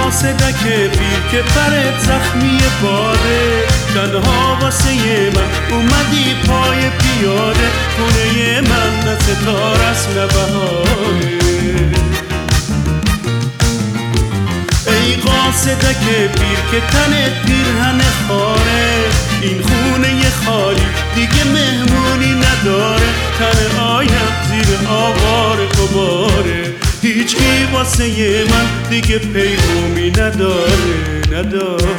قاصدک پیر که پرت زخمی باده، تنها واسه من اومدی پای پیاده، خونه من نه ستاره است نه بهاره. ای قاصدک پیر که تنت پیرهن خاره، این خونه خالی دیگه مهمونی نداره، تن آیم زیر آوار غباره، هیچکی واسه من دیگه پیغومی نداره.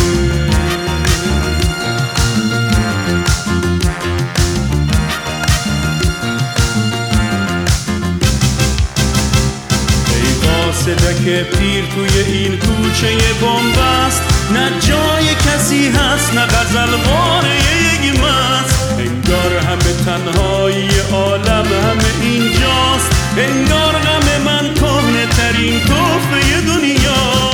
قاصدک پیر توی این کوچه بن‌بست، نه جای کسی هست نه غزلواره یک مست، انگار همه تنهایی عالم همه اینجاست، انگار غم من کهنه ترین تحفه دنیاست.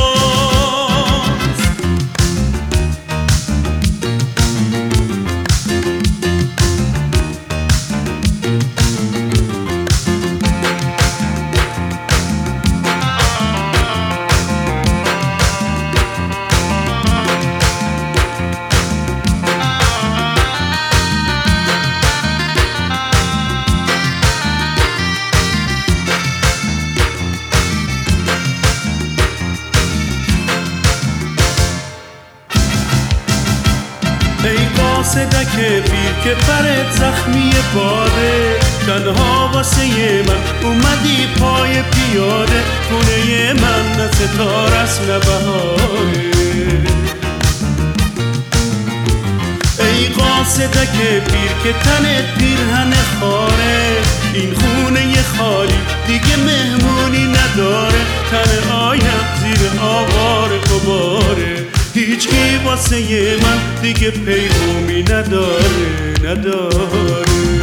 ای قاصدک پیر که پرت زخمی باده، تنها واسه من اومدی پای پیاده، خونه من نه ستاره است نه بهاره. ای قاصدک پیر که تنت پیرهن خاره، این خونه خالی دیگه مهمونی نداره، تن آیم زیر آوار غباره، هیچکی واسه من دیگه پیغومی نداره.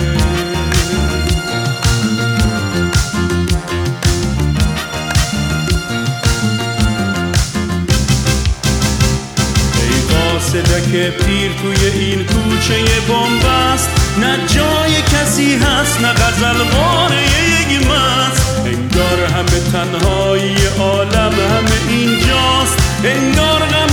قاصدک پیر توی این کوچه بن‌بست، نه جای کسی هست نه غزلواره یک مست، انگار همه تنهایی عالم همه اینجاست، انگار غم